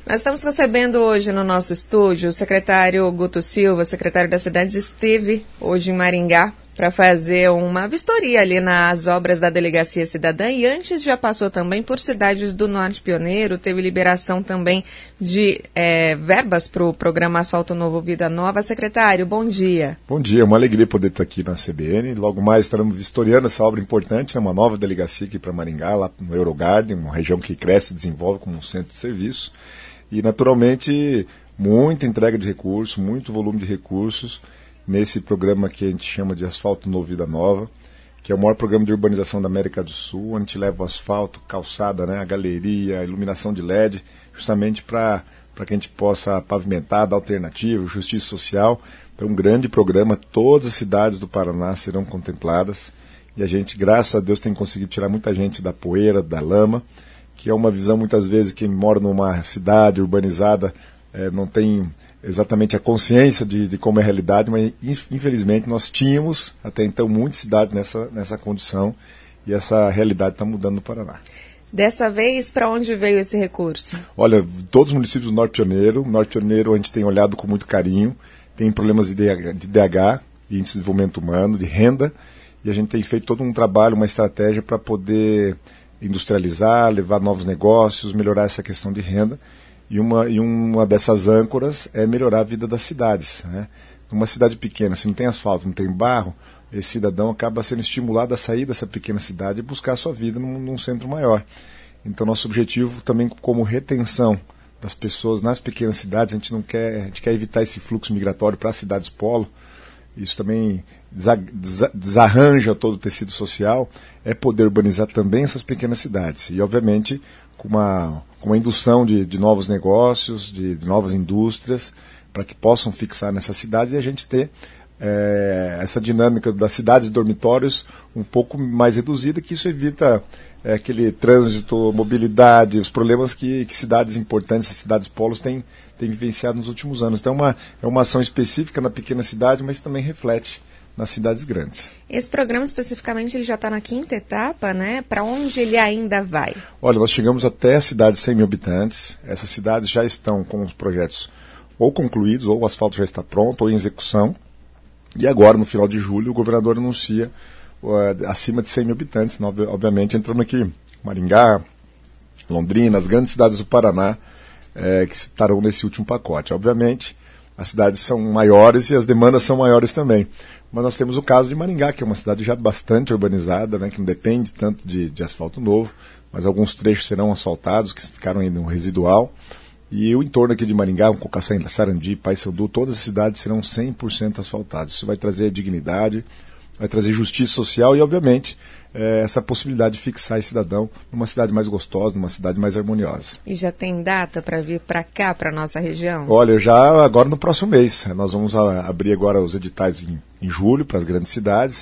Nós estamos recebendo hoje no nosso estúdio o secretário Guto Silva, secretário das Cidades, esteve hoje em Maringá para fazer uma vistoria ali nas obras da Delegacia Cidadã e antes já passou também por cidades do Norte Pioneiro, teve liberação também de verbas para o programa Asfalto Novo Vida Nova. Secretário, bom dia. Bom dia, é uma alegria poder estar aqui na CBN. Logo mais estaremos vistoriando essa obra importante, uma nova delegacia aqui para Maringá, lá no Eurogarden, uma região que cresce e desenvolve como um centro de serviço. E, naturalmente, muita entrega de recursos, muito volume de recursos nesse programa que a gente chama de Asfalto Novo Vida Nova, que é o maior programa de urbanização da América do Sul, onde a gente leva o asfalto, calçada, né, a galeria, a iluminação de LED, justamente para que a gente possa pavimentar, dar alternativa, justiça social. Então, um grande programa, todas as cidades do Paraná serão contempladas, e a gente, graças a Deus, tem conseguido tirar muita gente da poeira, da lama, que é uma visão, muitas vezes, quem mora numa cidade urbanizada não tem exatamente a consciência de como é a realidade, mas infelizmente nós tínhamos até então muitas cidades nessa condição e essa realidade está mudando no Paraná. Dessa vez, para onde veio esse recurso? Olha, todos os municípios do Norte Pioneiro a gente tem olhado com muito carinho, tem problemas de DH, Índice de Desenvolvimento Humano, de renda, e a gente tem feito todo um trabalho, uma estratégia para poder industrializar, levar novos negócios, melhorar essa questão de renda. E uma dessas âncoras é melhorar a vida das cidades, né? Numa cidade pequena, se não tem asfalto, não tem barro, esse cidadão acaba sendo estimulado a sair dessa pequena cidade e buscar a sua vida num centro maior. Então, nosso objetivo também como retenção das pessoas nas pequenas cidades, a gente quer evitar esse fluxo migratório para as cidades polo. Isso também desarranja todo o tecido social, é poder urbanizar também essas pequenas cidades. E, obviamente, com uma indução de novos negócios, de novas indústrias, para que possam fixar nessas cidades e a gente ter essa dinâmica das cidades e dormitórios um pouco mais reduzida, que isso evita aquele trânsito, mobilidade, os problemas que cidades importantes, cidades polos têm vivenciado nos últimos anos. Então é uma ação específica na pequena cidade, mas também reflete nas cidades grandes. Esse programa especificamente ele já está na 5ª etapa, né? Para onde ele ainda vai? Olha, nós chegamos até a cidade de 100 mil habitantes. Essas cidades já estão com os projetos ou concluídos, ou o asfalto já está pronto, ou em execução. E agora, no final de julho, o governador anuncia acima de 100 mil habitantes, obviamente entrando aqui Maringá, Londrina, as grandes cidades do Paraná, que estarão nesse último pacote. Obviamente, as cidades são maiores e as demandas são maiores também. Mas nós temos o caso de Maringá, que é uma cidade já bastante urbanizada, né, que não depende tanto de asfalto novo, mas alguns trechos serão asfaltados, que ficaram ainda no residual. E o entorno aqui de Maringá, Cocaçã, Sarandi, Paissandu, todas as cidades serão 100% asfaltadas. Isso vai trazer dignidade, vai trazer justiça social e, obviamente, essa possibilidade de fixar esse cidadão numa cidade mais gostosa, numa cidade mais harmoniosa. E já tem data para vir para cá, para a nossa região? Olha, já agora no próximo mês. Nós vamos abrir agora os editais em julho para as grandes cidades.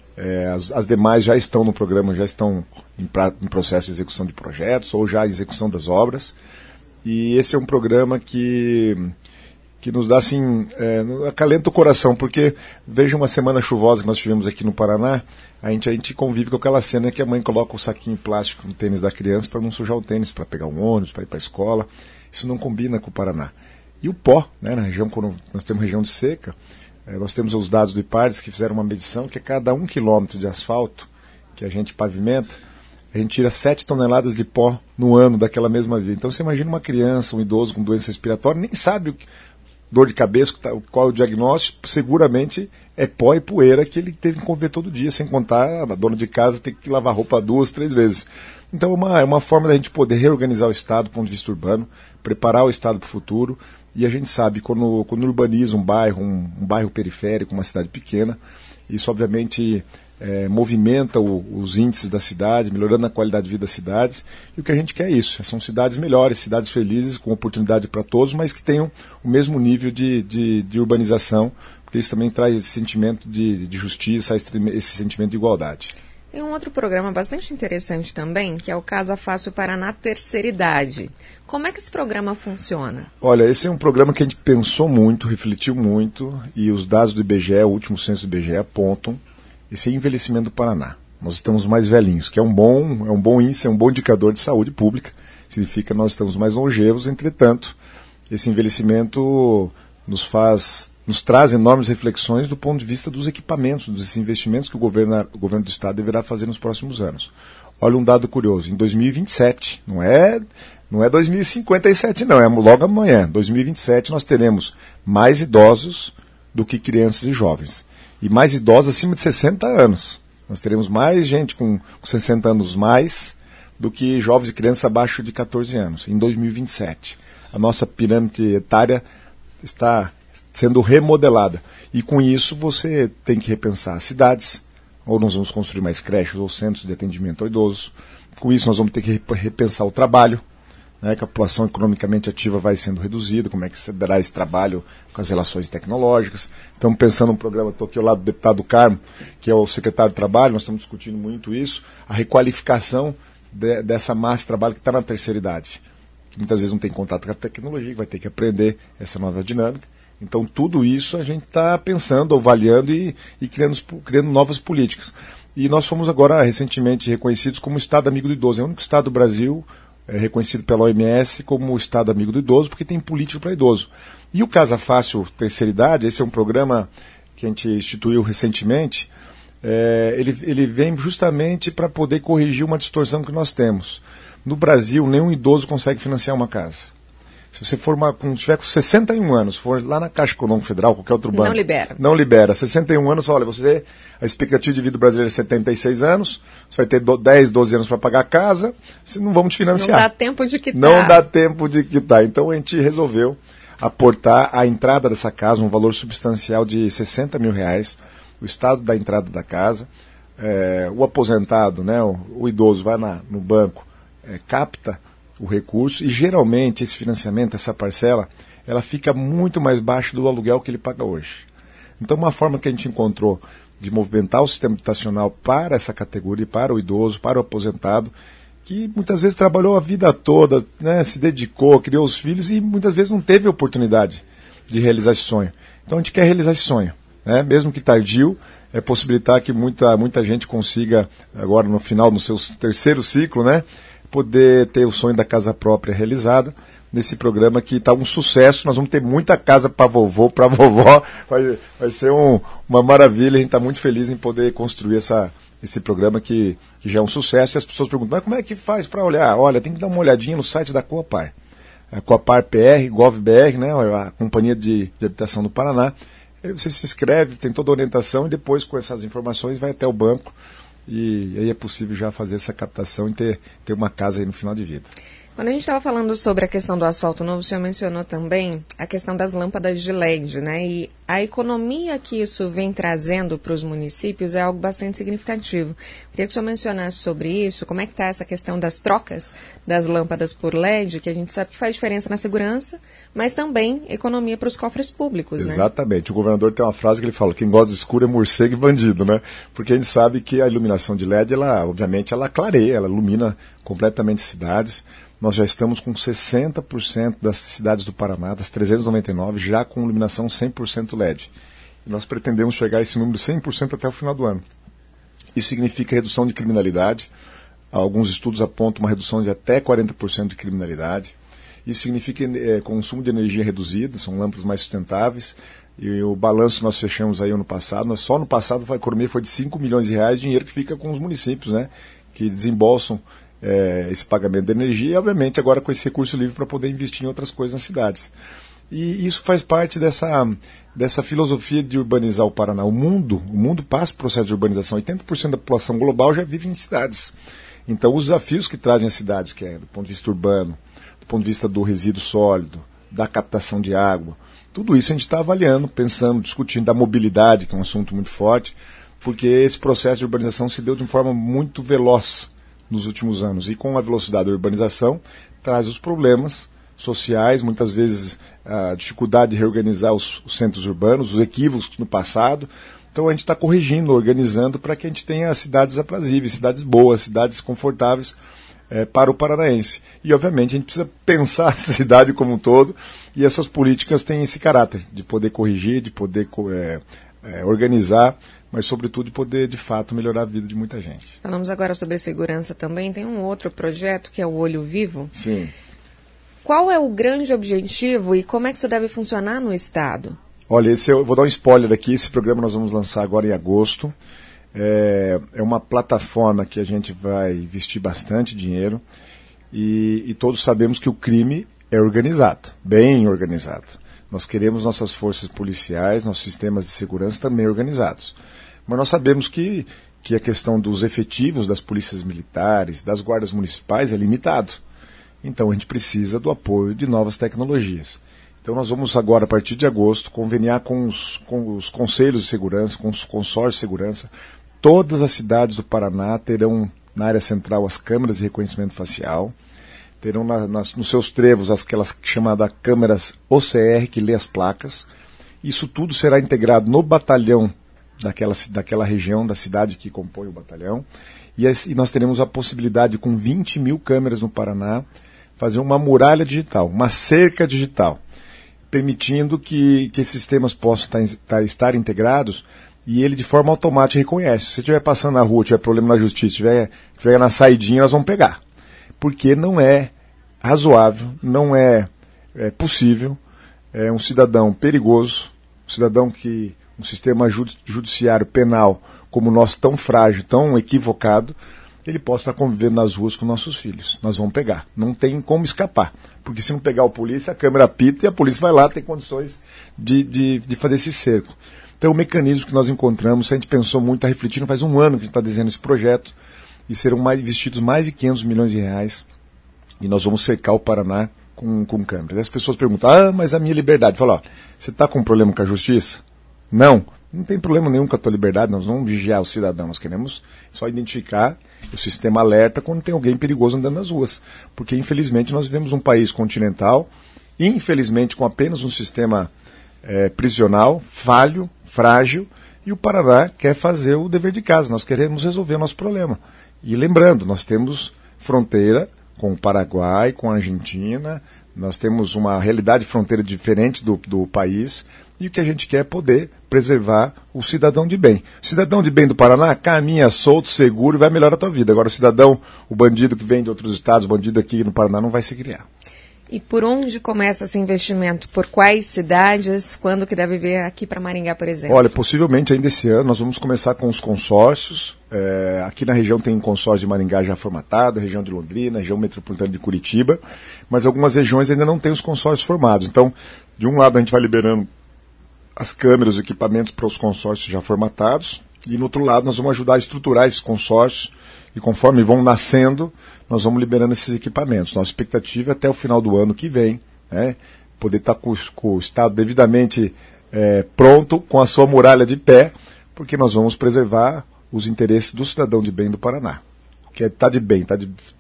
As demais já estão no programa, já estão em processo de execução de projetos ou já em execução das obras. E esse é um programa que nos dá, assim, acalenta o coração, porque veja uma semana chuvosa que nós tivemos aqui no Paraná, a gente convive com aquela cena que a mãe coloca o saquinho plástico no tênis da criança para não sujar o tênis, para pegar um ônibus, para ir para a escola. Isso não combina com o Paraná. E o pó, né, na região, quando nós temos região de seca, nós temos os dados do IPARDES que fizeram uma medição que a cada 1 quilômetro de asfalto que a gente pavimenta, a gente tira 7 toneladas de pó no ano daquela mesma via. Então você imagina uma criança, um idoso com doença respiratória, nem sabe dor de cabeça, qual é o diagnóstico, seguramente é pó e poeira que ele teve que conviver todo dia, sem contar a dona de casa ter que lavar roupa 2, 3 vezes. Então é uma forma da gente poder reorganizar o Estado do ponto de vista urbano, preparar o Estado para o futuro, e a gente sabe, quando urbaniza um bairro periférico, uma cidade pequena, isso obviamente movimenta os índices da cidade, melhorando a qualidade de vida das cidades, e o que a gente quer é isso, são cidades melhores, cidades felizes, com oportunidade para todos, mas que tenham o mesmo nível de urbanização, porque isso também traz esse sentimento de justiça, esse sentimento de igualdade. Tem um outro programa bastante interessante também, que é o Casa Fácil Paraná Terceira Idade. Como é que esse programa funciona? Olha, esse é um programa que a gente pensou muito, refletiu muito, e os dados do IBGE, o último censo do IBGE, apontam esse envelhecimento do Paraná. Nós estamos mais velhinhos, que é um bom índice, é um bom indicador de saúde pública. significa que nós estamos mais longevos. Entretanto, esse envelhecimento nos traz enormes reflexões do ponto de vista dos equipamentos, dos investimentos que o governo do Estado deverá fazer nos próximos anos. Olha um dado curioso, em 2027, não é 2057 não, é logo amanhã, 2027 nós teremos mais idosos do que crianças e jovens. E mais idosos acima de 60 anos. Nós teremos mais gente com 60 anos mais do que jovens e crianças abaixo de 14 anos, em 2027. A nossa pirâmide etária está sendo remodelada. E com isso você tem que repensar as cidades, ou nós vamos construir mais creches ou centros de atendimento ao idoso. Com isso nós vamos ter que repensar o trabalho, né, que a população economicamente ativa vai sendo reduzida, como é que se dará esse trabalho com as relações tecnológicas. Estamos pensando num programa, estou aqui ao lado do deputado Carmo, que é o secretário de Trabalho, nós estamos discutindo muito isso, a requalificação dessa massa de trabalho que está na terceira idade, que muitas vezes não tem contato com a tecnologia, que vai ter que aprender essa nova dinâmica. Então tudo isso a gente está pensando, avaliando e criando novas políticas. E nós fomos agora recentemente reconhecidos como Estado Amigo do Idoso. É o único Estado do Brasil reconhecido pela OMS como o Estado Amigo do Idoso, porque tem política para idoso. E o Casa Fácil Terceira Idade, esse é um programa que a gente instituiu recentemente, ele vem justamente para poder corrigir uma distorção que nós temos. No Brasil, nenhum idoso consegue financiar uma casa. Se você tiver com 61 anos, for lá na Caixa Econômica Federal, qualquer outro banco... Não libera. 61 anos, olha, a expectativa de vida brasileira é 76 anos, você vai ter 10, 12 anos para pagar a casa, não vamos te financiar. Não dá tempo de quitar. Não dá tempo de quitar. Então a gente resolveu aportar a entrada dessa casa, um valor substancial de R$60 mil, o estado da entrada da casa, o aposentado, né, o idoso vai no banco, capta o recurso e geralmente esse financiamento, essa parcela, ela fica muito mais baixa do aluguel que ele paga hoje. Então uma forma que a gente encontrou de movimentar o sistema habitacional para essa categoria, para o idoso, para o aposentado, que muitas vezes trabalhou a vida toda, né, se dedicou, criou os filhos e muitas vezes não teve a oportunidade de realizar esse sonho. Então a gente quer realizar esse sonho, né, mesmo que tardio, possibilitar que muita gente consiga, agora no final, no seu terceiro ciclo, né, poder ter o sonho da casa própria realizada nesse programa que está um sucesso. Nós vamos ter muita casa para vovô, para vovó, vai ser uma maravilha. A gente está muito feliz em poder construir esse programa que já é um sucesso. E as pessoas perguntam, mas como é que faz para olhar? Olha, tem que dar uma olhadinha no site da Coapar, a Coapar PR, GovBR, né, a Companhia de Habitação do Paraná. Aí você se inscreve, tem toda a orientação e depois com essas informações vai até o banco. E aí é possível já fazer essa captação e ter uma casa aí no final de vida. Quando a gente estava falando sobre a questão do asfalto novo, o senhor mencionou também a questão das lâmpadas de LED, né? E a economia que isso vem trazendo para os municípios é algo bastante significativo. Queria que o senhor mencionasse sobre isso, como é que está essa questão das trocas das lâmpadas por LED, que a gente sabe que faz diferença na segurança, mas também economia para os cofres públicos, né? Exatamente. O governador tem uma frase que ele fala, quem gosta do escuro é morcego e bandido, né? Porque a gente sabe que a iluminação de LED, obviamente, ela clareia, ela ilumina completamente cidades. Nós já estamos com 60% das cidades do Paraná, das 399, já com iluminação 100% LED. E nós pretendemos chegar a esse número de 100% até o final do ano. Isso significa redução de criminalidade. Alguns estudos apontam uma redução de até 40% de criminalidade. Isso significa consumo de energia reduzido, são lâmpadas mais sustentáveis. E o balanço que nós fechamos aí ano passado, só no passado a economia foi de R$5 milhões, dinheiro que fica com os municípios, né, que desembolsam esse pagamento de energia e, obviamente, agora com esse recurso livre para poder investir em outras coisas nas cidades. E isso faz parte dessa filosofia de urbanizar o Paraná. O mundo passa por processo de urbanização. 80% da população global já vive em cidades. Então, os desafios que trazem as cidades, que é do ponto de vista urbano, do ponto de vista do resíduo sólido, da captação de água, tudo isso a gente está avaliando, pensando, discutindo, da mobilidade, que é um assunto muito forte, porque esse processo de urbanização se deu de uma forma muito veloz nos últimos anos. E com a velocidade da urbanização, traz os problemas sociais, muitas vezes a dificuldade de reorganizar os centros urbanos, os equívocos no passado. Então a gente está corrigindo, organizando para que a gente tenha cidades aprazíveis, cidades boas, cidades confortáveis para o paranaense. E obviamente a gente precisa pensar a cidade como um todo, e essas políticas têm esse caráter de poder corrigir, de poder organizar mas sobretudo de poder, de fato, melhorar a vida de muita gente. Falamos agora sobre segurança também. Tem um outro projeto que é o Olho Vivo. Sim. Qual é o grande objetivo e como é que isso deve funcionar no Estado? Olha, eu vou dar um spoiler aqui, esse programa nós vamos lançar agora em agosto. É uma plataforma que a gente vai investir bastante dinheiro e todos sabemos que o crime é organizado, bem organizado. Nós queremos nossas forças policiais, nossos sistemas de segurança também organizados. Mas nós sabemos que a questão dos efetivos das polícias militares, das guardas municipais é limitado. Então a gente precisa do apoio de novas tecnologias. Então nós vamos agora, a partir de agosto, conveniar com os conselhos de segurança, com os consórcios de segurança. Todas as cidades do Paraná terão na área central as câmeras de reconhecimento facial, terão nos seus trevos aquelas chamadas câmeras OCR, que lê as placas. Isso tudo será integrado no batalhão daquela região da cidade que compõe o batalhão. E nós teremos a possibilidade, com 20 mil câmeras no Paraná, fazer uma muralha digital, uma cerca digital, permitindo que esses sistemas possam estar integrados e ele de forma automática reconhece. Se você estiver passando na rua, tiver problema na justiça, estiver na saidinha, nós vamos pegar. Porque não é razoável, não é possível um cidadão perigoso, um sistema judiciário penal como o nosso, tão frágil, tão equivocado, ele possa estar convivendo nas ruas com nossos filhos. Nós vamos pegar. Não tem como escapar. Porque se não pegar o polícia, a câmera apita e a polícia vai lá, tem condições de fazer esse cerco. Então, o mecanismo que nós encontramos, a gente pensou muito, está refletindo, faz um ano que a gente está desenhando esse projeto, e serão investidos mais de 500 milhões de reais, e nós vamos cercar o Paraná com câmeras. As pessoas perguntam, mas a minha liberdade? Fala, você está com um problema com a justiça? Não tem problema nenhum com a tua liberdade, nós vamos vigiar o cidadão, nós queremos só identificar o sistema alerta quando tem alguém perigoso andando nas ruas. Porque, infelizmente, nós vivemos um país continental, infelizmente, com apenas um sistema prisional, falho, frágil, e o Paraná quer fazer o dever de casa, nós queremos resolver o nosso problema. E lembrando, nós temos fronteira com o Paraguai, com a Argentina, nós temos uma realidade fronteira diferente do país, e o que a gente quer é poder preservar o cidadão de bem. O cidadão de bem do Paraná caminha solto, seguro e vai melhorar a tua vida. Agora o bandido que vem de outros estados, o bandido aqui no Paraná não vai se criar. E por onde começa esse investimento? Por quais cidades? Quando que deve vir aqui para Maringá, por exemplo? Olha, possivelmente ainda esse ano nós vamos começar com os consórcios. Aqui na região tem um consórcio de Maringá já formatado, a região de Londrina, a região metropolitana de Curitiba, mas algumas regiões ainda não têm os consórcios formados. Então, de um lado a gente vai liberando as câmeras, os equipamentos para os consórcios já formatados, e no outro lado nós vamos ajudar a estruturar esses consórcios, e conforme vão nascendo, nós vamos liberando esses equipamentos. Nossa expectativa é até o final do ano que vem, poder estar com o Estado devidamente pronto, com a sua muralha de pé, porque nós vamos preservar os interesses do cidadão de bem do Paraná. Que está de bem,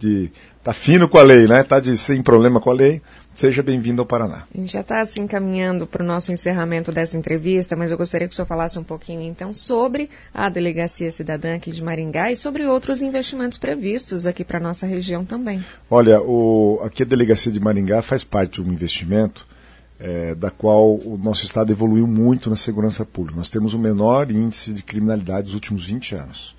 está fino com a lei, está sem problema com a lei. Seja bem-vindo ao Paraná. A gente já está assim caminhando para o nosso encerramento dessa entrevista, mas eu gostaria que o senhor falasse um pouquinho então sobre a Delegacia Cidadã aqui de Maringá e sobre outros investimentos previstos aqui para a nossa região também. Olha, aqui a Delegacia de Maringá faz parte de um investimento da qual o nosso estado evoluiu muito na segurança pública. Nós temos o menor índice de criminalidade dos últimos 20 anos.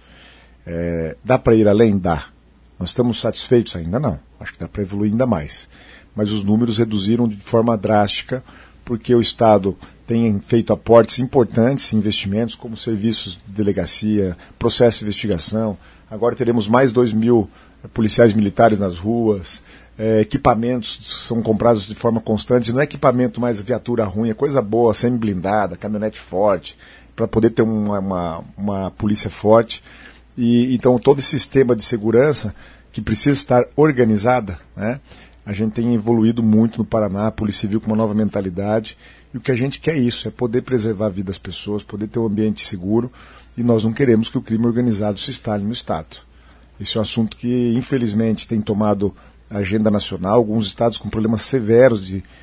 Dá para ir além? Dá. Nós estamos satisfeitos ainda? Não. Acho que dá para evoluir ainda mais. Mas os números reduziram de forma drástica, porque o Estado tem feito aportes importantes em investimentos, como serviços de delegacia, processo de investigação. Agora teremos mais 2.000 policiais militares nas ruas, equipamentos são comprados de forma constante, não é equipamento mais viatura ruim, é coisa boa, semi-blindada, caminhonete forte, para poder ter uma polícia forte. E então todo esse sistema de segurança, que precisa estar organizada, a gente tem evoluído muito no Paraná, a Polícia Civil com uma nova mentalidade, e o que a gente quer é isso, é poder preservar a vida das pessoas, poder ter um ambiente seguro, e nós não queremos que o crime organizado se instale no Estado. Esse é um assunto que, infelizmente, tem tomado a agenda nacional, alguns estados com problemas severos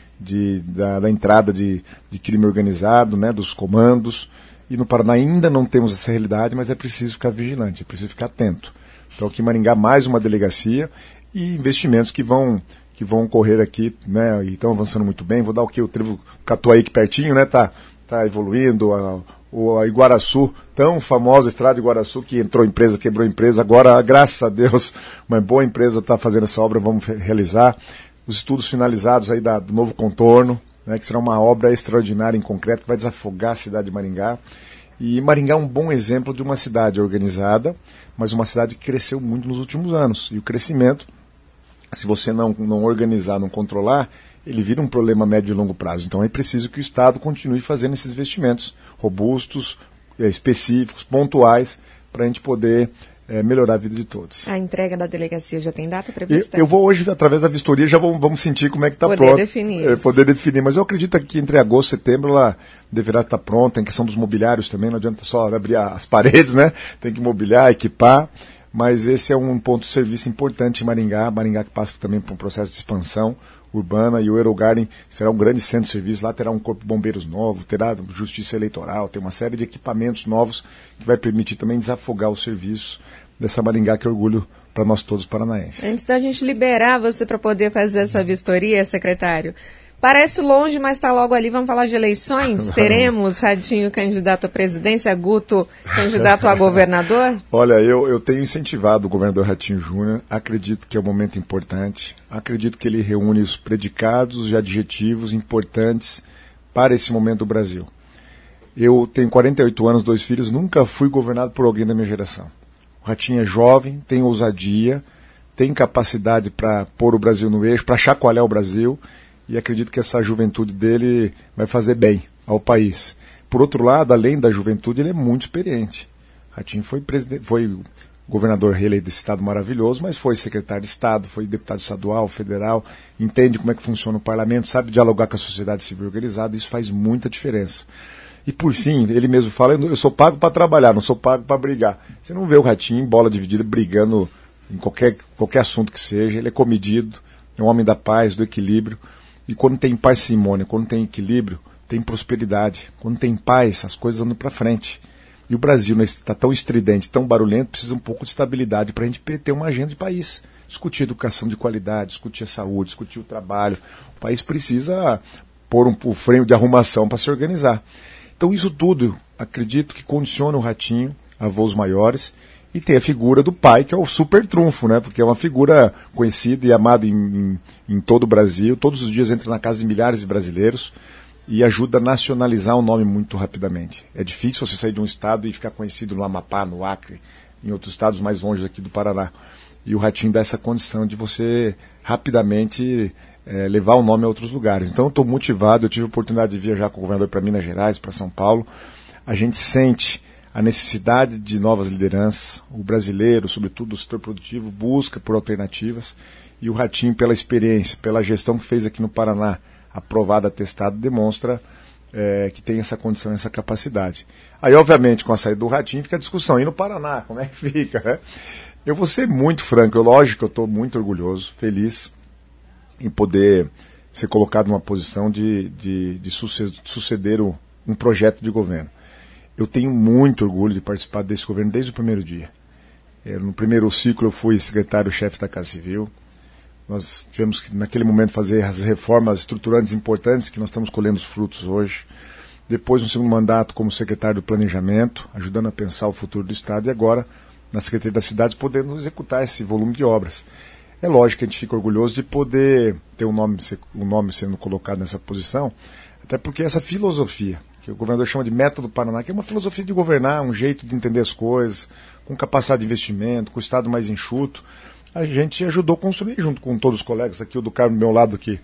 da entrada de crime organizado, dos comandos, e no Paraná ainda não temos essa realidade, mas é preciso ficar vigilante, é preciso ficar atento. Então aqui em Maringá mais uma delegacia e investimentos que vão ocorrer aqui, e estão avançando muito bem. Vou dar o Trevo Catuaí aqui pertinho, tá evoluindo, a Iguaraçu, tão famosa estrada de Iguaraçu, que entrou empresa, quebrou empresa, agora, graças a Deus, uma boa empresa está fazendo essa obra, vamos realizar. Os estudos finalizados aí do novo contorno, né, que será uma obra extraordinária em concreto, que vai desafogar a cidade de Maringá. E Maringá é um bom exemplo de uma cidade organizada, mas uma cidade que cresceu muito nos últimos anos. E o crescimento, se você não organizar, não controlar, ele vira um problema a médio e longo prazo. Então é preciso que o Estado continue fazendo esses investimentos robustos, específicos, pontuais, para a gente poder melhorar a vida de todos. A entrega da delegacia já tem data prevista? Eu vou hoje, através da vistoria, já vamos sentir como é que está pronto. Poder definir. Mas eu acredito que entre agosto e setembro ela deverá estar pronta. Em questão dos mobiliários também, não adianta só abrir as paredes, né? Tem que mobiliar, equipar. Mas esse é um ponto de serviço importante em Maringá. Maringá que passa também por um processo de expansão urbana, e o Eurogarden será um grande centro de serviço. Lá terá um corpo de bombeiros novo, terá justiça eleitoral, tem uma série de equipamentos novos que vai permitir também desafogar o serviço dessa Maringá, que é orgulho para nós todos paranaenses. Antes da gente liberar você para poder fazer essa vistoria, secretário, parece longe, mas está logo ali. Vamos falar de eleições? Teremos Ratinho candidato à presidência, Guto candidato a governador? Olha, eu tenho incentivado o governador Ratinho Júnior. Acredito que é um momento importante. Acredito que ele reúne os predicados e adjetivos importantes para esse momento do Brasil. Eu tenho 48 anos, 2 filhos, nunca fui governado por alguém da minha geração. O Ratinho é jovem, tem ousadia, tem capacidade para pôr o Brasil no eixo, para chacoalhar o Brasil. E acredito que essa juventude dele vai fazer bem ao país. Por outro lado, além da juventude, ele é muito experiente. Ratinho foi governador reeleito desse estado maravilhoso, mas foi secretário de Estado, foi deputado estadual, federal, entende como é que funciona o parlamento, sabe dialogar com a sociedade civil organizada, isso faz muita diferença. E por fim, ele mesmo fala, eu sou pago para trabalhar, não sou pago para brigar. Você não vê o Ratinho em bola dividida brigando em qualquer assunto que seja, ele é comedido, é um homem da paz, do equilíbrio. E quando tem parcimônia, quando tem equilíbrio, tem prosperidade. Quando tem paz, as coisas andam para frente. E o Brasil está tão estridente, tão barulhento, precisa um pouco de estabilidade para a gente ter uma agenda de país. Discutir educação de qualidade, discutir a saúde, discutir o trabalho. O país precisa pôr um freio de arrumação para se organizar. Então isso tudo, acredito que condiciona o Ratinho a voos maiores. E tem a figura do pai, que é o super trunfo, né? Porque é uma figura conhecida e amada em todo o Brasil. Todos os dias entra na casa de milhares de brasileiros e ajuda a nacionalizar o nome muito rapidamente. É difícil você sair de um estado e ficar conhecido no Amapá, no Acre, em outros estados mais longe aqui do Paraná. E o Ratinho dá essa condição de você rapidamente levar o nome a outros lugares. Então eu estou motivado, eu tive a oportunidade de viajar com o governador para Minas Gerais, para São Paulo. A gente sente a necessidade de novas lideranças. O brasileiro, sobretudo o setor produtivo, busca por alternativas. E o Ratinho, pela experiência, pela gestão que fez aqui no Paraná, aprovada, atestada, demonstra que tem essa condição, essa capacidade. Aí, obviamente, com a saída do Ratinho, fica a discussão. E no Paraná, como é que fica? Né? Eu vou ser muito franco. Lógico que eu estou muito orgulhoso, feliz em poder ser colocado numa posição de suceder um projeto de governo. Eu tenho muito orgulho de participar desse governo desde o primeiro dia. No primeiro ciclo eu fui secretário-chefe da Casa Civil. Nós tivemos que, naquele momento, fazer as reformas estruturantes importantes que nós estamos colhendo os frutos hoje. Depois, no segundo mandato, como secretário do Planejamento, ajudando a pensar o futuro do Estado. E agora, na Secretaria das Cidades, podendo executar esse volume de obras. É lógico que a gente fica orgulhoso de poder ter um nome sendo colocado nessa posição, até porque essa filosofia, que o governador chama de método Paraná, que é uma filosofia de governar, um jeito de entender as coisas, com capacidade de investimento, com o Estado mais enxuto, a gente ajudou a construir junto com todos os colegas, aqui o do Carmo do meu lado, que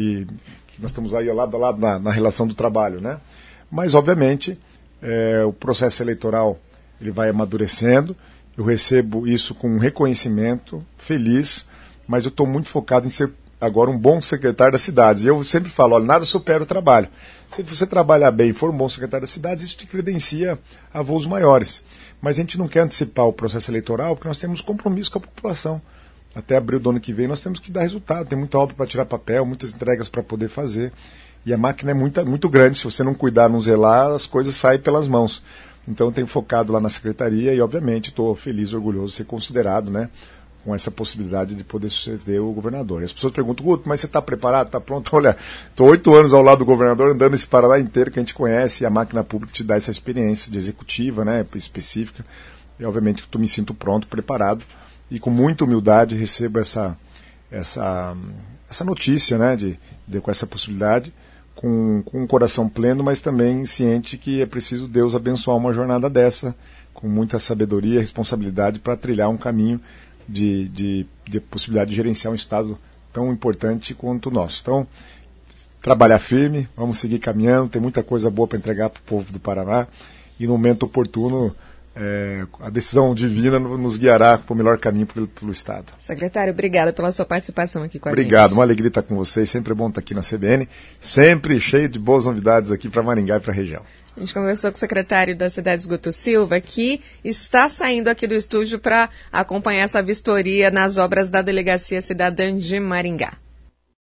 nós estamos aí lado a lado na relação do trabalho, né? Mas, obviamente, o processo eleitoral ele vai amadurecendo, eu recebo isso com um reconhecimento, feliz, mas eu estou muito focado em ser agora um bom secretário das cidades. E eu sempre falo, olha, nada supera o trabalho. Se você trabalhar bem e for um bom secretário das cidades, isso te credencia a voos maiores. Mas a gente não quer antecipar o processo eleitoral porque nós temos compromisso com a população. Até abril do ano que vem nós temos que dar resultado. Tem muita obra para tirar papel, muitas entregas para poder fazer. E a máquina é muito grande. Se você não cuidar, não zelar, as coisas saem pelas mãos. Então eu tenho focado lá na secretaria e, obviamente, estou feliz e orgulhoso de ser considerado, né, com essa possibilidade de poder suceder o governador. E as pessoas perguntam, Guto, mas você está preparado, está pronto? Olha, estou 8 anos ao lado do governador, andando esse Paraná inteiro que a gente conhece, e a máquina pública te dá essa experiência de executiva, né, específica, e obviamente que eu me sinto pronto, preparado, e com muita humildade recebo essa notícia, né, com essa possibilidade, com um coração pleno, mas também ciente que é preciso Deus abençoar uma jornada dessa, com muita sabedoria e responsabilidade para trilhar um caminho de possibilidade de gerenciar um Estado tão importante quanto o nosso. Então, trabalhar firme, vamos seguir caminhando, tem muita coisa boa para entregar para o povo do Paraná, e no momento oportuno, a decisão divina nos guiará para o melhor caminho pelo Estado. Secretário, obrigada pela sua participação aqui com a gente. Obrigado, uma alegria estar com vocês, sempre é bom estar aqui na CBN, sempre cheio de boas novidades aqui para Maringá e para a região. A gente conversou com o secretário das Cidades, Guto Silva, que está saindo aqui do estúdio para acompanhar essa vistoria nas obras da Delegacia Cidadã de Maringá.